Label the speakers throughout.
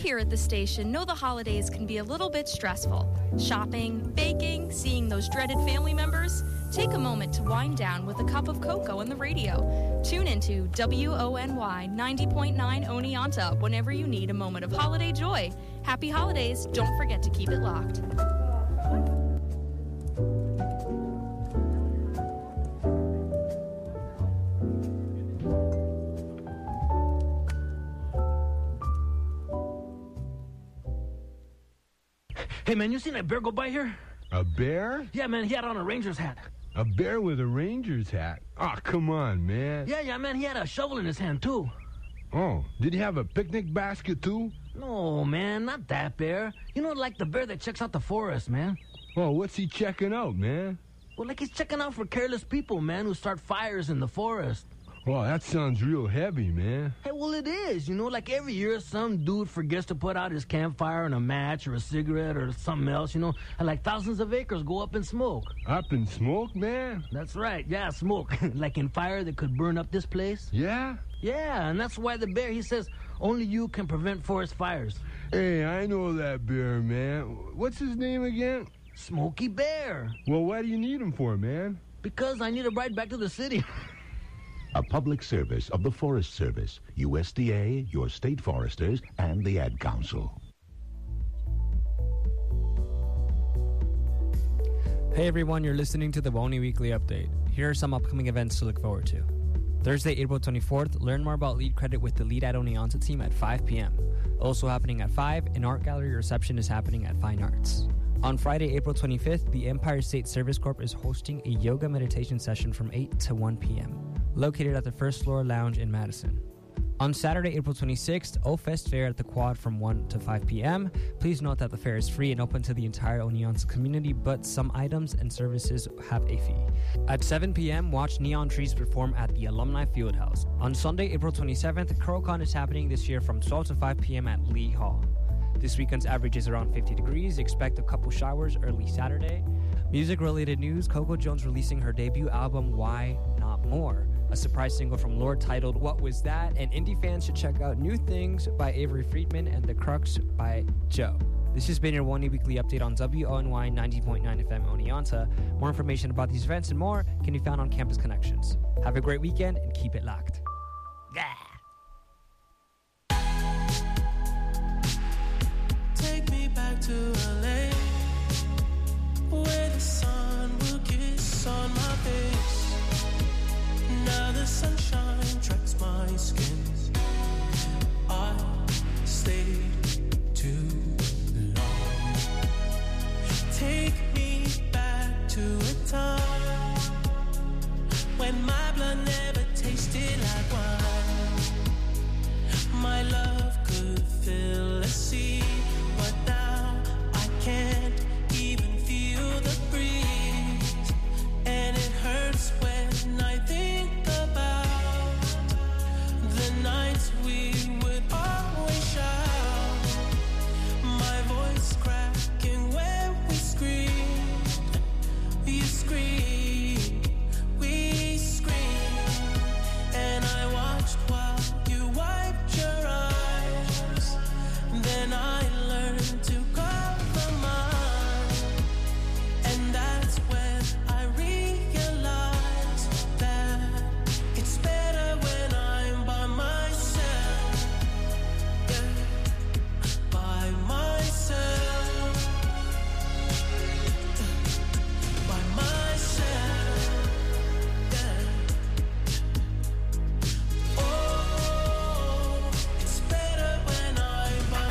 Speaker 1: here at the station know the holidays can be a little bit stressful. Shopping, baking, seeing those dreaded family members. Take a moment to wind down with a cup of cocoa on the radio. Tune into WONY 90.9 Oneonta whenever you need a moment of holiday joy. Happy holidays. Don't forget to keep it locked.
Speaker 2: Hey, man, you seen that bear go by here?
Speaker 3: A bear?
Speaker 2: Yeah, man, he had on a Ranger's hat.
Speaker 3: A bear with a Ranger's hat? Oh, come on, man.
Speaker 2: Yeah, man, he had a shovel in his hand, too.
Speaker 3: Oh, did he have a picnic basket, too?
Speaker 2: No, man, not that bear. You know, like the bear that checks out the forest, man.
Speaker 3: Oh, what's he checking out, man?
Speaker 2: Well, like he's checking out for careless people, man, who start fires in the forest.
Speaker 3: Oh, that sounds real heavy, man.
Speaker 2: Hey, well, it is. You know, like every year some dude forgets to put out his campfire and a match or a cigarette or something else, you know, and like thousands of acres go up in smoke.
Speaker 3: Up in smoke, man?
Speaker 2: That's right. Yeah, smoke. Like in fire that could burn up this place.
Speaker 3: Yeah?
Speaker 2: Yeah, and that's why the bear, he says, only you can prevent forest fires.
Speaker 3: Hey, I know that bear, man. What's his name again?
Speaker 2: Smokey Bear.
Speaker 3: Well, why do you need him for, man?
Speaker 2: Because I need a ride back to the city.
Speaker 4: A public service of the Forest Service, USDA, your state foresters, and the Ad Council.
Speaker 5: Hey everyone, you're listening to the WONY Weekly Update. Here are some upcoming events to look forward to. Thursday, April 24th, learn more about Lead Credit with the Lead at Oneonta team at 5 p.m. Also happening at 5, an art gallery reception is happening at Fine Arts. On Friday, April 25th, the Empire State Service Corp is hosting a yoga meditation session from 8 to 1 p.m., located at the First Floor Lounge in Madison. On Saturday, April 26th, O-Fest Fair at the Quad from 1 to 5 p.m. Please note that the fair is free and open to the entire Oneonta community, but some items and services have a fee. At 7 p.m., watch Neon Trees perform at the Alumni Fieldhouse. On Sunday, April 27th, CurlCon is happening this year from 12 to 5 p.m. at Lee Hall. This weekend's average is around 50 degrees. Expect a couple showers early Saturday. Music-related news, Coco Jones releasing her debut album, Why Not More? A surprise single from Lorde titled What Was That? And indie fans should check out New Things by Avery Friedman and The Crux by Joe. This has been your WONY Weekly Update on WONY 90.9 FM Oneonta. More information about these events and more can be found on Campus Connections. Have a great weekend and keep it locked.
Speaker 2: Yeah.
Speaker 6: Take me back to LA, where the sun will kiss on my face. Now the sunshine tracks my skin. I stayed too long. Take me back to a time when my blood never tasted like wine. My love could fill a sea, but now I can't even feel the breeze. And it hurts when I think about the nights we would always shout. My voice cracking when we screamed. You screamed, we screamed. And I watched while you wiped your eyes. Then I learned to cover mine. And that's when I realized that it's better when I'm by myself. Yeah, by myself. By myself. Yeah. Oh, it's better when I'm by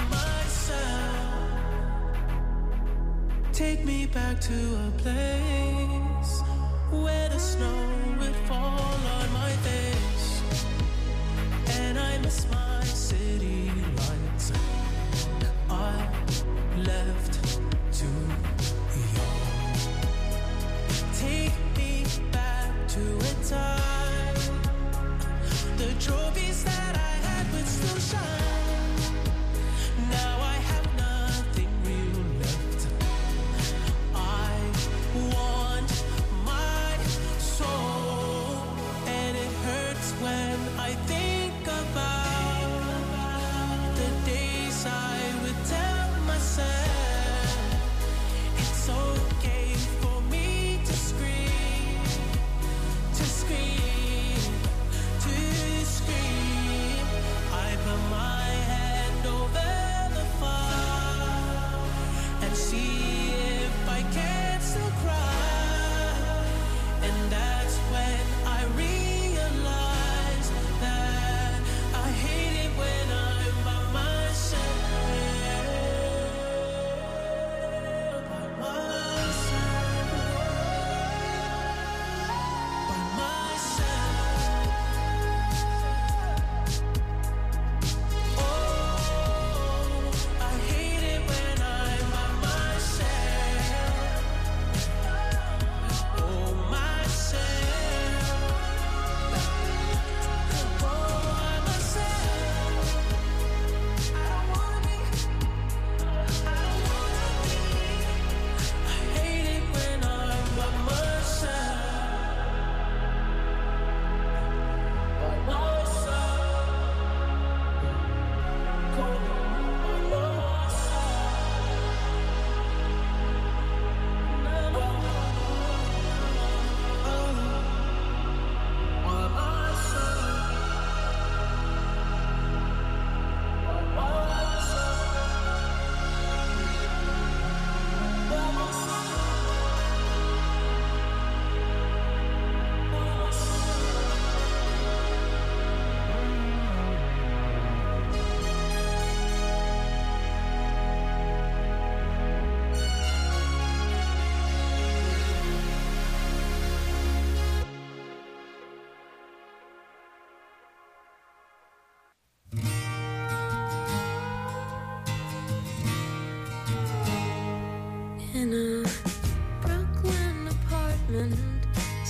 Speaker 6: myself. Take me back to a place where the snow would fall on my face. And I miss my city lights. I left too young. Take me back to a time the trophies that I had would still shine. Now I have nothing real left. I want my soul, and it hurts when I think about the days I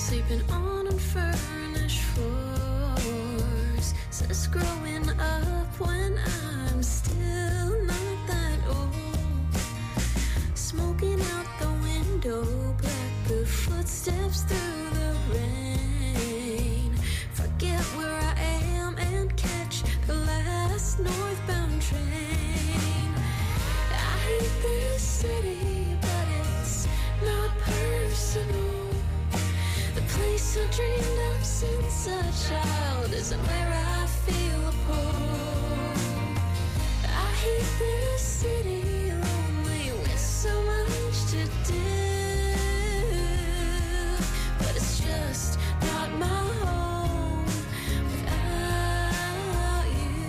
Speaker 7: sleeping on unfurnished floors. Says growing up when I'm still not that old. Smoking out the window, blackbird footsteps through the rain. Forget where I am and catch the last northbound train. I hate this city, but it's not personal. The place I dreamed of since a child isn't where I feel a pull. I hate this city, lonely with so much to do, but it's just not my home without you.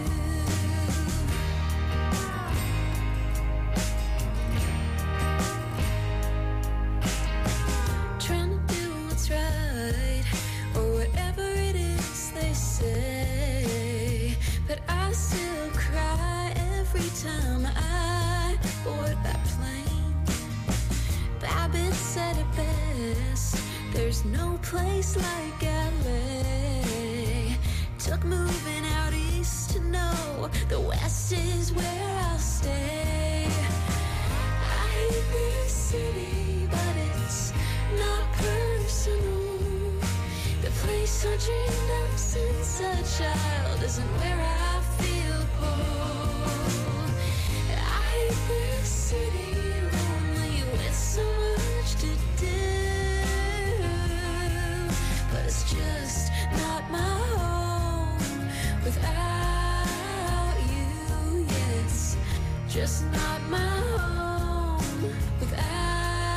Speaker 7: Trying to do what's right, or whatever it is they say, but I still cry every time I board that plane. Babbitt said it best, there's no place like LA. Took moving out east to know the West is where I'll stay. I hate this city, but it's not personal. The place I dreamed of since a child isn't where I feel pull. I hate this city, lonely with so much to do, but it's just not my home without you. Yes, just not my home without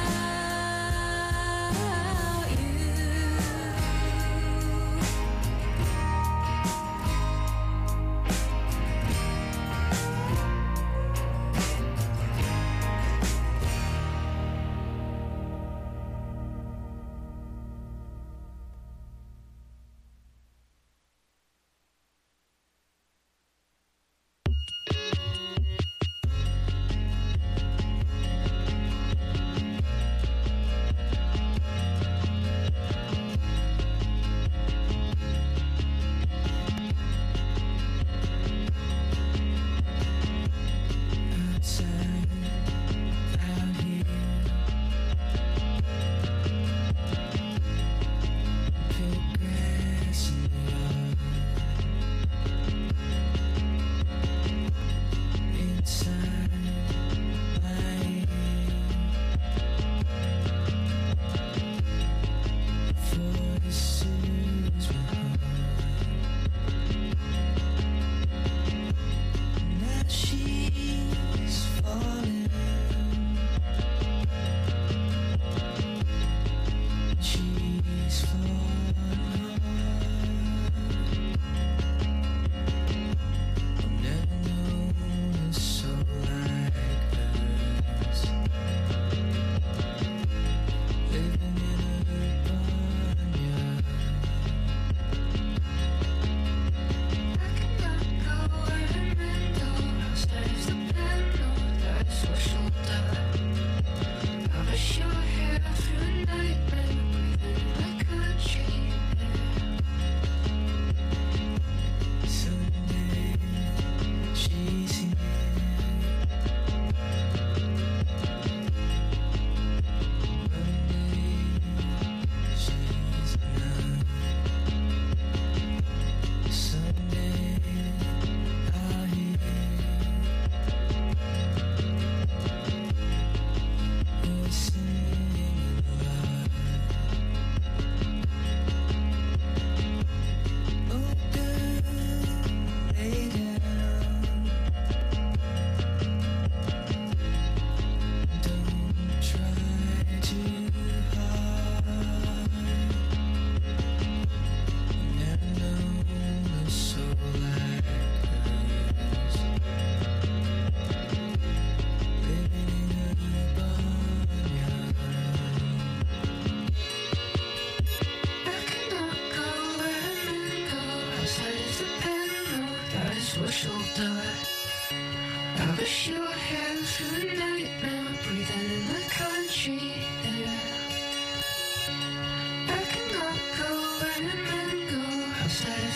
Speaker 7: you.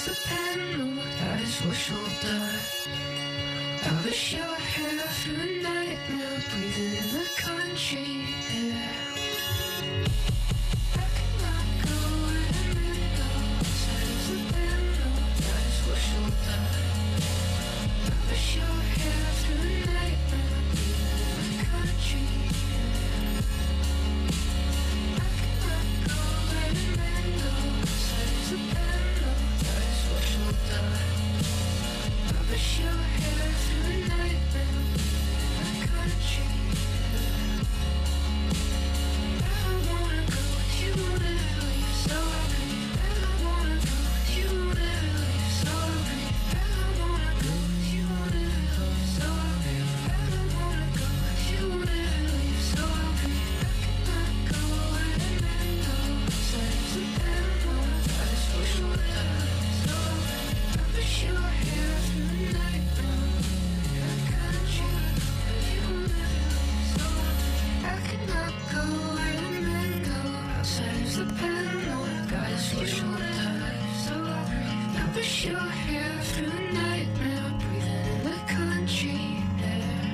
Speaker 7: is the pen, that is what she'll die. I'll brush your hair through the night now, breathing in the country air. I cannot go where the wind goes. That is the pen, that is what she'll die. I'll brush your hair through the night now, breathing in the country air. I cannot go where the wind goes. That is the pen, that is what she'll die. I'll brush your hair through the night now, in the country. I wanna go with you, never leave, so I breathe. I wanna go with you, never leave, so I breathe. I wanna go with you, never leave, so I breathe. I wanna go with you, never leave, so I breathe. I cannot go where the man goes. That is the pen, that is what she'll die. So I breathe. I brush your hair through the night now, in the country. You never leave, so I breathe. I cannot go where the men go. Outside is the pen, that is what she'll die. So I breathe. I brush your hair through the night now, breathing in the country air.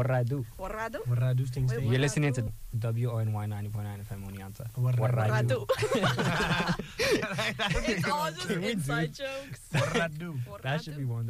Speaker 5: Warradu.
Speaker 1: Warrado?
Speaker 8: Warradu things.
Speaker 1: Wait,
Speaker 5: You're listening to
Speaker 1: Warradu.
Speaker 5: WONY 90.9 FM Oneonta.
Speaker 1: Warrado.
Speaker 8: Warradu.
Speaker 1: It's all just
Speaker 5: Can we do-
Speaker 1: inside jokes.
Speaker 8: Warradu.
Speaker 5: That should be one.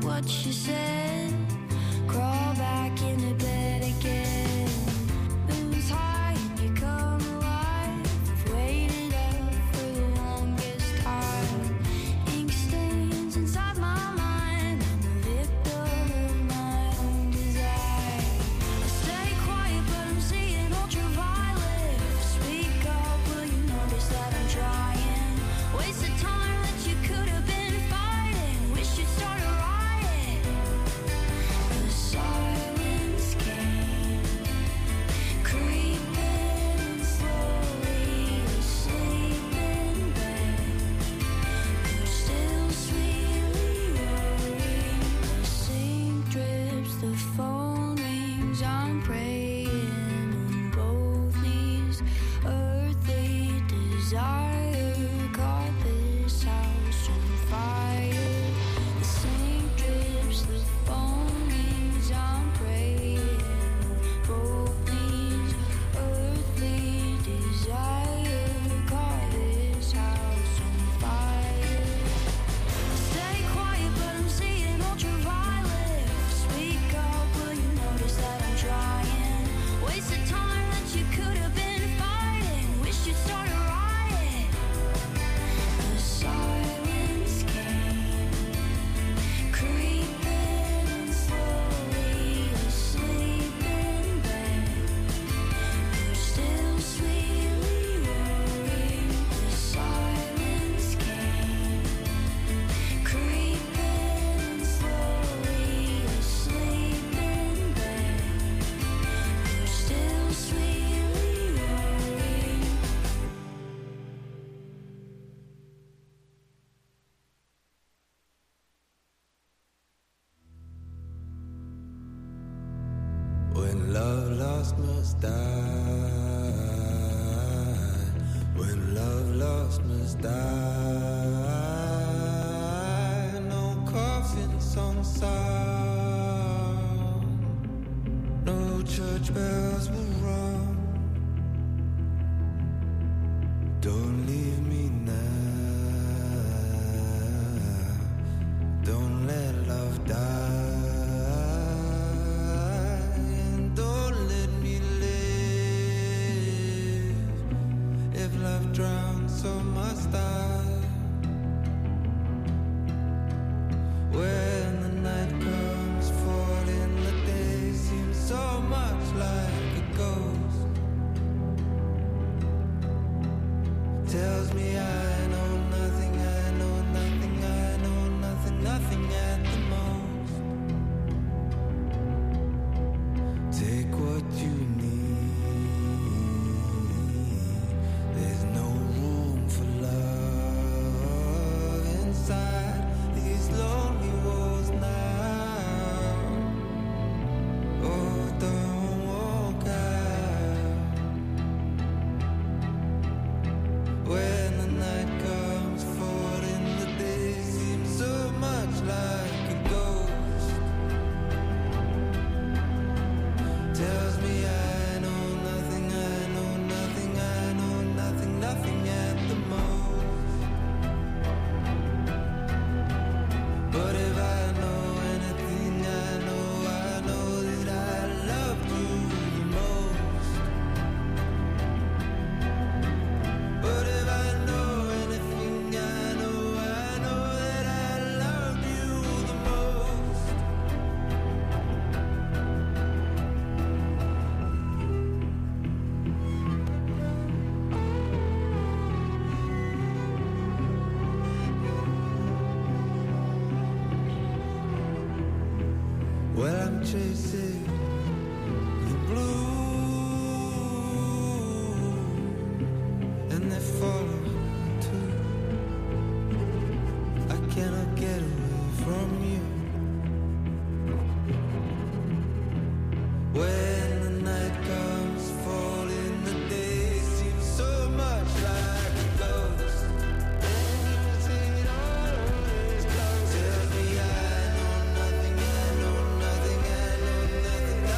Speaker 7: what she said. Crawl back into bed again. Moon's high and you come alive. I've waited up for the longest time. Ink stains inside my mind. I'm a victim of my own desire. I stay quiet but I'm seeing ultraviolet. Speak up, will you notice that I'm trying? Wasted time that you could have been fighting. Wish you'd start a riot. The silence came, creeping slowly, asleep in bed. You're still sweetly worrying. The sink drips, the phone rings. I'm praying on both knees. Earthly desire caught this house on fire. The sink drips, the phone rings. I'm praying on both knees. Earthly desire caught this house on fire. Stay quiet, but I'm seeing ultraviolet. Speak up, will you notice that I'm trying? Wasted time that you could have been fighting. Wish you'd start a riot. The silence came, creeping slowly, asleep in bed. You're still sweetly worrying. The silence came, creeping slowly, asleep in bed. You're still sweetly worrying.
Speaker 6: When love lost must die. When love lost must die. No coffin song sound. No church bells will rung. Don't leave me now. Don't let love die. And don't let me live. If love drowns, so must I. When the night comes, falling, the day seems so much like a ghost. Tells me I know nothing, I know nothing, I know nothing, nothing at the most. Take what you need. There's no room for love inside these lonely walls now. Oh, don't walk out. When the night comes, falling, the day seems so much like a ghost. Tells me I know nothing, I know nothing, I know nothing, nothing at the most. But if I know anything, I know that I love you the most. But if I know anything, I know that I love you the most. Well, I'm chasing the blue, and they follow too. I cannot get away from you. When the night comes, falling, the day seems so much like a ghost. Tell me I know nothing, I know nothing, I know nothing,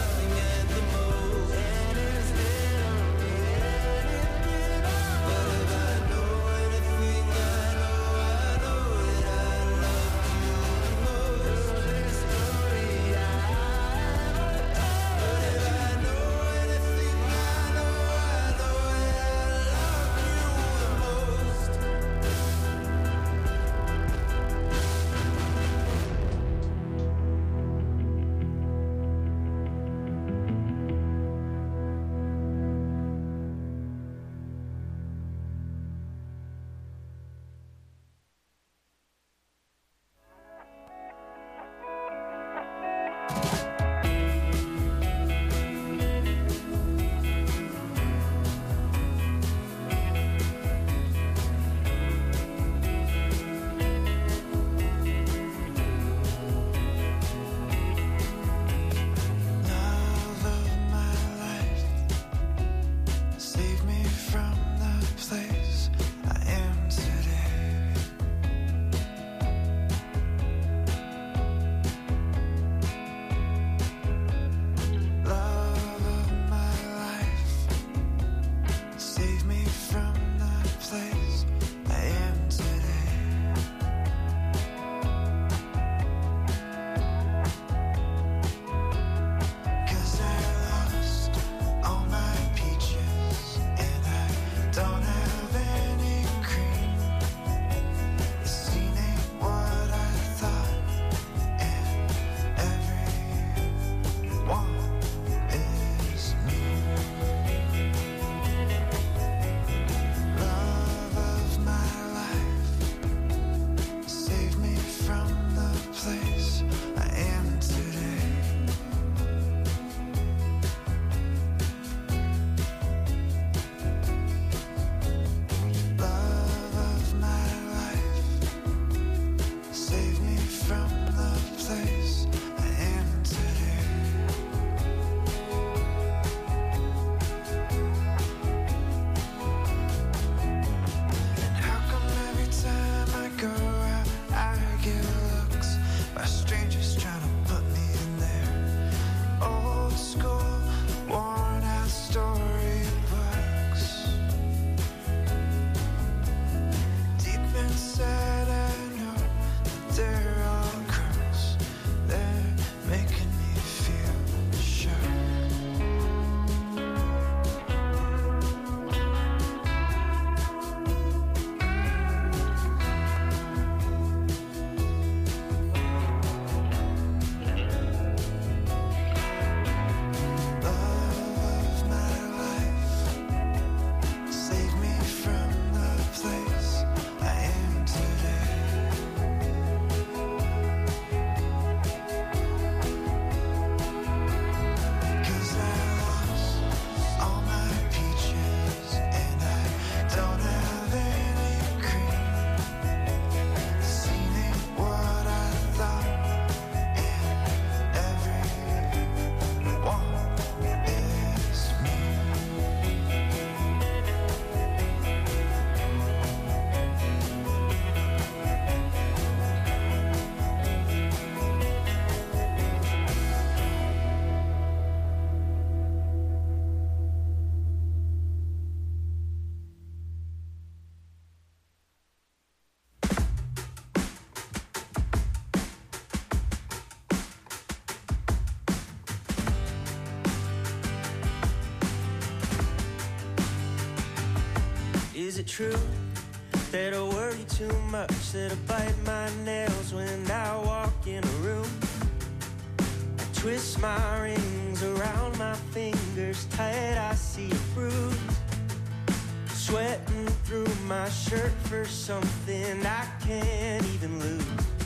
Speaker 6: it true that I worry too much, that I bite my nails when I walk in a room? I twist my rings around my fingers tight, I see a bruise. Sweating through my shirt for something I can't even lose.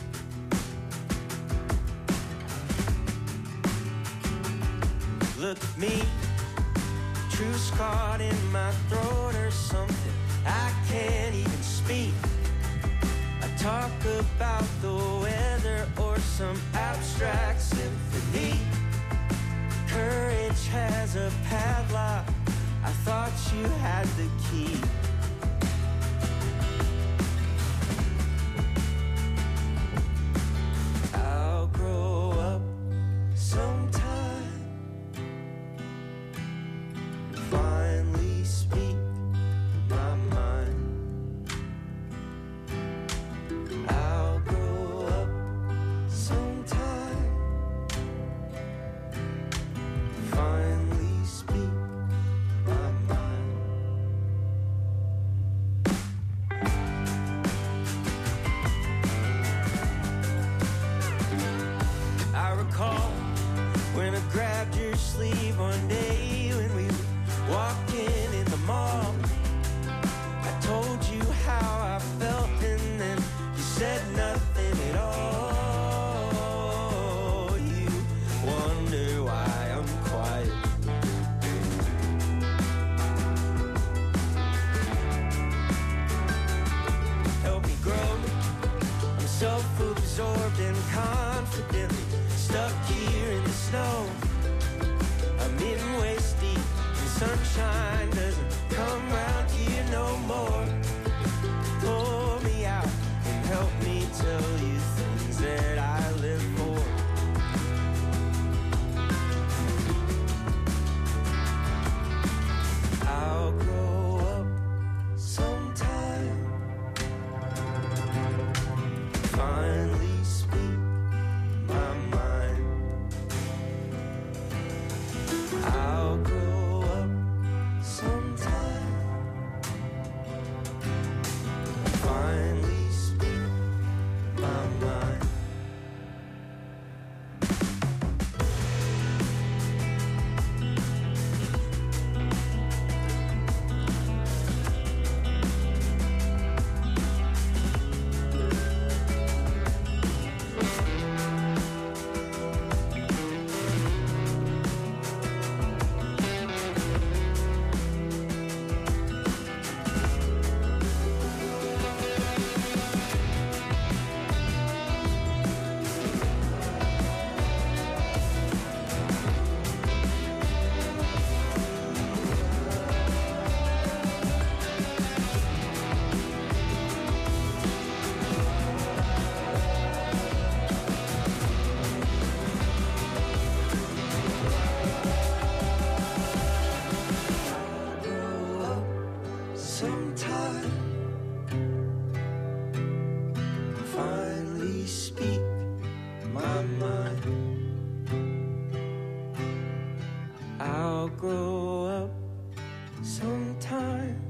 Speaker 6: Look at me, truth's caught in my throat or something I can't even speak. I talk about the weather or some abstract symphony. Courage has a padlock, I thought you had the key. I'll grow up sometime, finally speak my mind. I'll grow up sometime, finally speak my mind. I recall when I grabbed your sleeve one day when we were walking in the mall. I told you how I felt and then you said nothing at all. You wonder why I'm quiet. Help me grow. I'm self-absorbed and confidently stuck here in the snow. I'm in waist deep and sunshine doesn't come round here no more. Pull me out and help me tell you things that I live for. I'll grow up sometime, finally speak my mind. I'll grow up sometime, finally speak my mind. Sometime, finally speak my mind. I'll grow up sometime.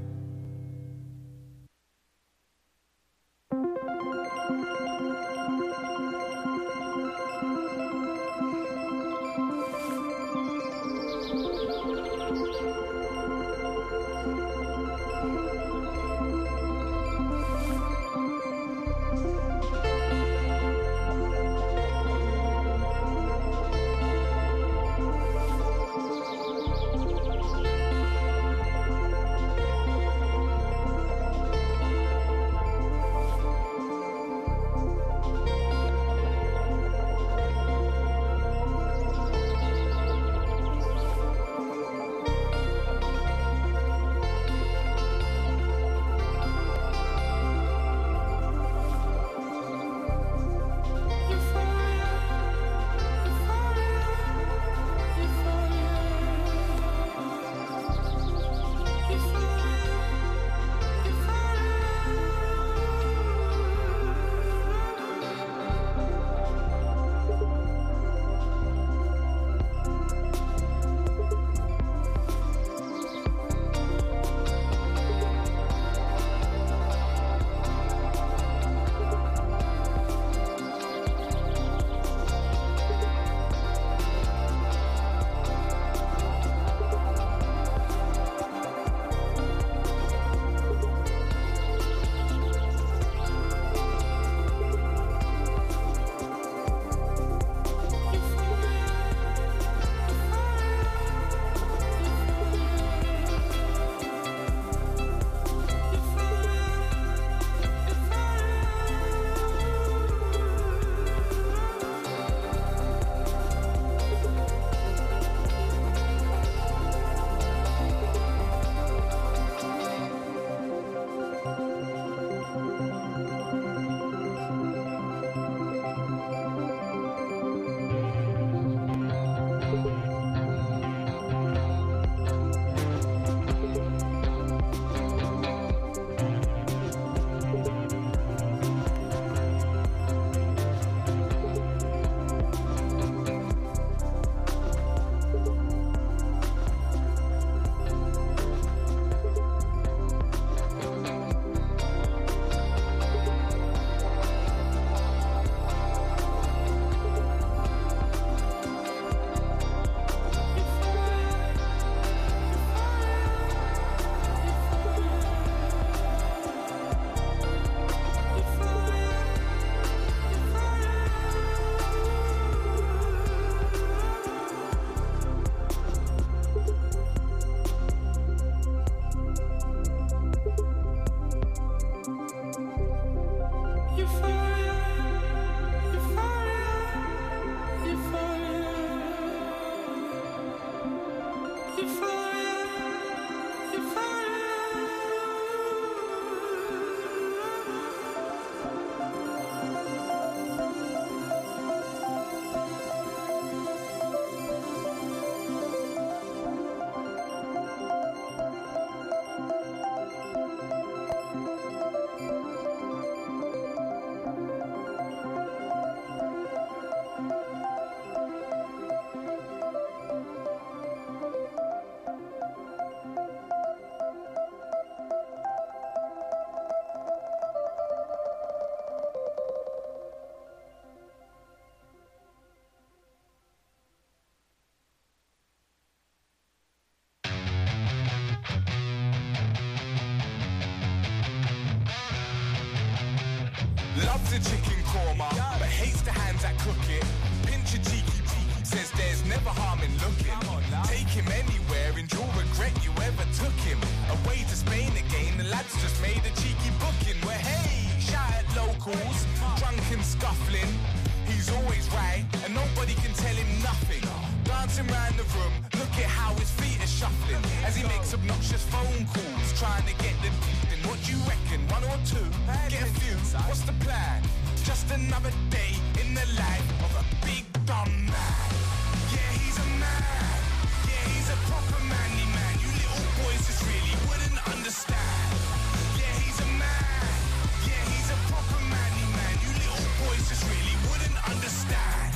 Speaker 8: a chicken korma, but hates the hands that cook it. Pinch a cheeky, says there's never harm in looking. Take him anywhere and you'll regret you ever took him. Away to Spain again, the lads just made a cheeky booking. Where hey, shout at locals, drunk and scuffling. He's always right, and nobody can tell him nothing. Dancing round the room, look at how his feet are shuffling as he makes obnoxious phone calls, trying to get the in. What you reckon, one or two? Get a few, what's the plan? Just another day in the life of a big dumb man. Yeah, he's a man. Yeah, he's a proper manly man. You little boys just really wouldn't understand. Yeah, he's a man. Yeah, he's a proper manly man. You little boys just really wouldn't understand.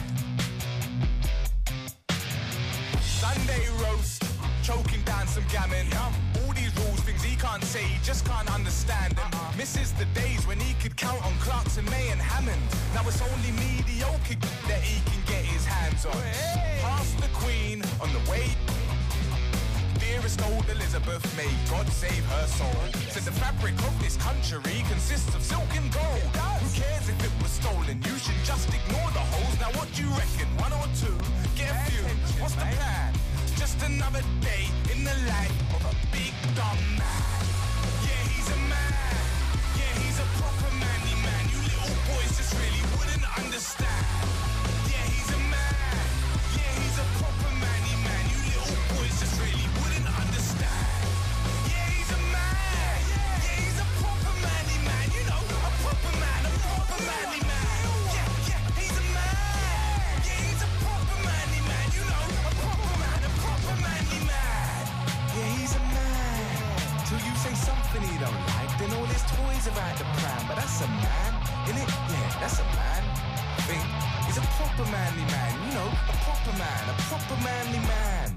Speaker 8: Sunday roast, choking down some gammon. All these rules, things he can't say, he just can't understand them. Misses the days when he could count on Clarkson, May and Hammond. Now it's only mediocre that he can get his hands on. Past the Queen on the way. Dearest old Elizabeth, may God save her soul. Said the fabric of this country consists of silk and gold. Who cares if it was stolen? You should just ignore the holes. Now what do you reckon? One or two? Get a few. What's the plan? Just another day in the life of a big dumb man. Yeah, he's a man. Yeah, he's a proper manly man. You little boys just really wouldn't understand. Yeah, he's a man. Yeah, he's a proper manly man. You little boys just really wouldn't understand. Yeah, he's a man. Yeah, he's a proper manly man. You know, a proper man, a proper manly man. Yeah, yeah, he's a man. Yeah, he's a proper manly man. You know, a proper man, a proper manly man. Yeah, he's a man. Till you say something he don't like, then all his toys are out the pram. But that's a man, innit? Yeah, that's a man. I think he's a proper manly man. You know, a proper man, a proper manly man.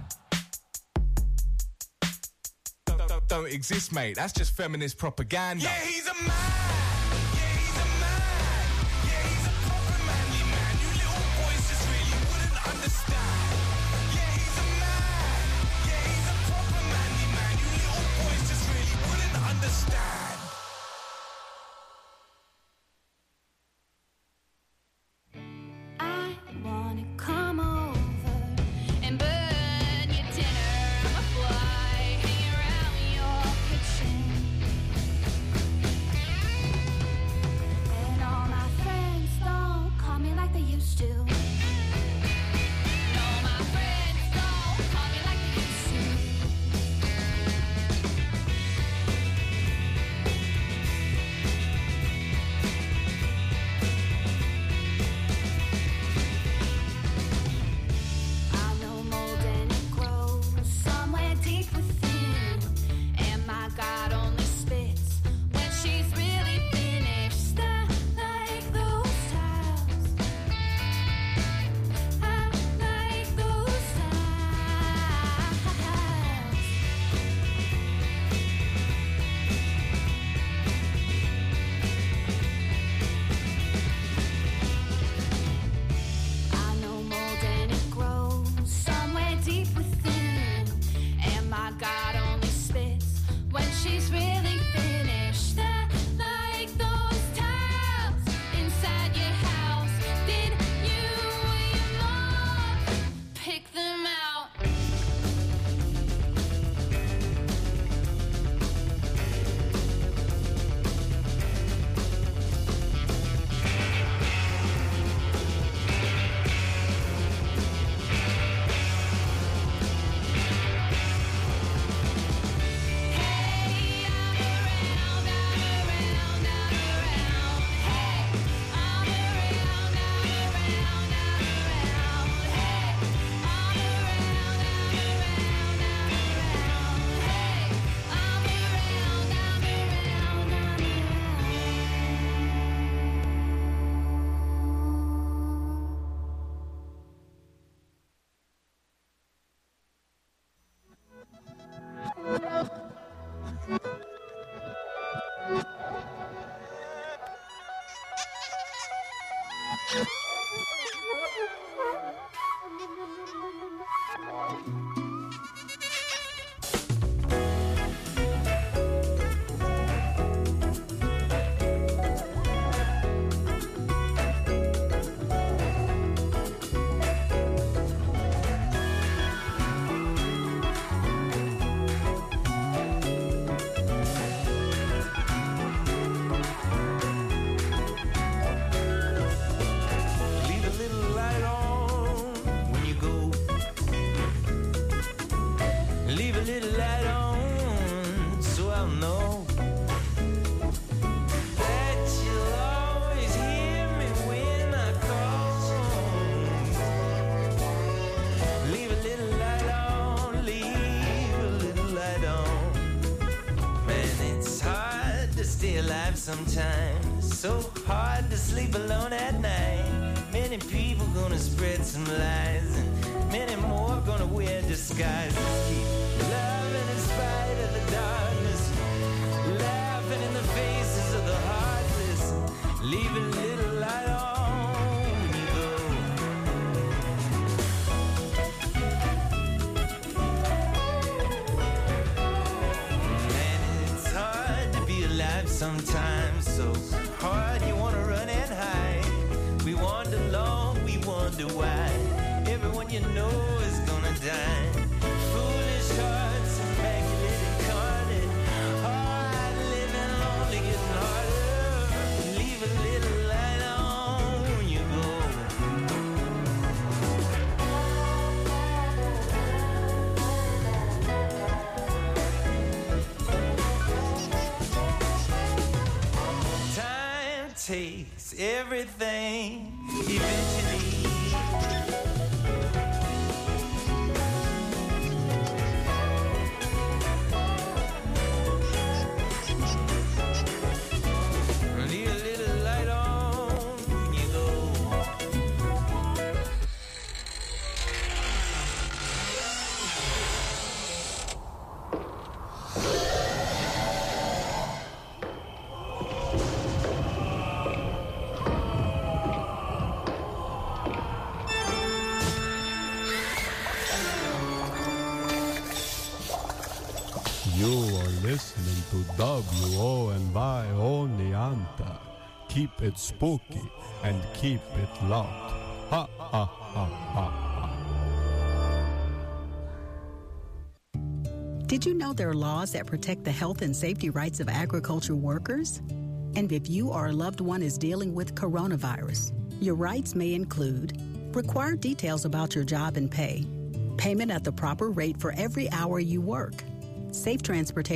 Speaker 8: Don't exist, mate. That's just feminist propaganda. Yeah, he's a man. Yeah, he's a man. Yeah, he's a proper manly man. You little boys just really wouldn't understand. Yeah, he's a man. Yeah, he's a proper manly man. You little boys just really wouldn't understand.
Speaker 7: I wanna come over and burn your dinner. I'm a fly hanging around your kitchen.
Speaker 6: sometimes. So hard to sleep alone at night. Many people gonna spread some lies, and many more gonna wear disguises. Keep loving in spite of the darkness, laughing in the faces of the heartless, leave a little light on when you go. Man, it's hard to be alive sometimes, so hard you wanna run and hide. We wander long, we wonder why everyone you know is gonna die. Foolish hearts, immaculate incarnate, hard living, lonely, getting harder. Leave a little light on when you go. Time takes everything eventually. Leave a little light on when you go.
Speaker 3: You are listening to WONY Oneonta. Keep it spooky and keep it locked. Ha ha ha ha ha.
Speaker 9: Did you know there are laws that protect the health and safety rights of agriculture workers? And if you or a loved one is dealing with coronavirus, your rights may include required details about your job and pay, payment at the proper rate for every hour you work, safe transportation